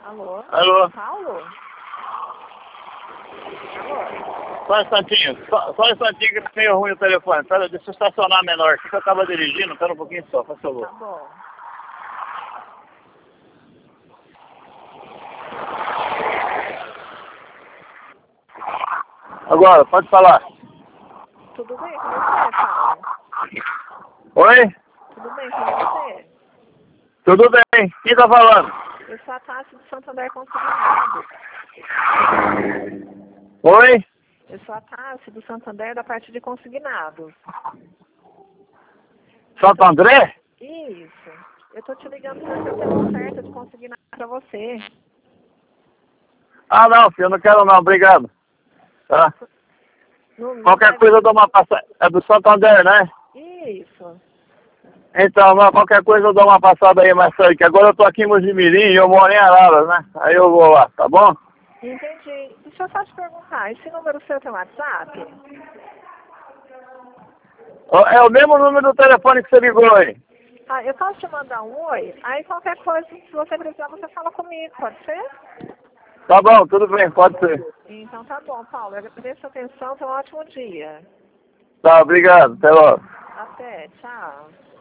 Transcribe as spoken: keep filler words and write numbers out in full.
Alô? Alô? Paulo? Alô? Só um instantinho, só, só um instantinho que tá meio ruim o telefone. Pera, deixa eu estacionar menor aqui que eu tava dirigindo, pera um pouquinho só, por favor. Tá bom. Agora, pode falar. Tudo bem com você, Paulo? Oi? Tudo bem com você? Tudo bem? Quem tá falando? Eu sou a Tassi do Santander Consignado. Oi? Eu sou a Tassi do Santander da parte de consignados. Santo André? Isso. Eu tô te ligando porque eu tenho uma oferta de consignado pra você. Ah, não, filho, eu não quero não, obrigado. Tá? Não, não Qualquer deve... coisa eu dou uma passada. É do Santander, né? Isso. Então, mas qualquer coisa eu dou uma passada aí mais tarde, que agora eu tô aqui em Mojimirim e eu moro em Araras, né? Aí eu vou lá, tá bom? Entendi. Deixa eu só te perguntar, esse número seu tem WhatsApp? Ó, é o mesmo número do telefone que você ligou aí. Ah, eu posso te mandar um oi? Aí qualquer coisa, se você precisar, você fala comigo, pode ser? Tá bom, tudo bem, pode ser. Então tá bom, Paulo. Eu agradeço a atenção, tenha um ótimo dia. Tá, obrigado, até logo. Até, tchau.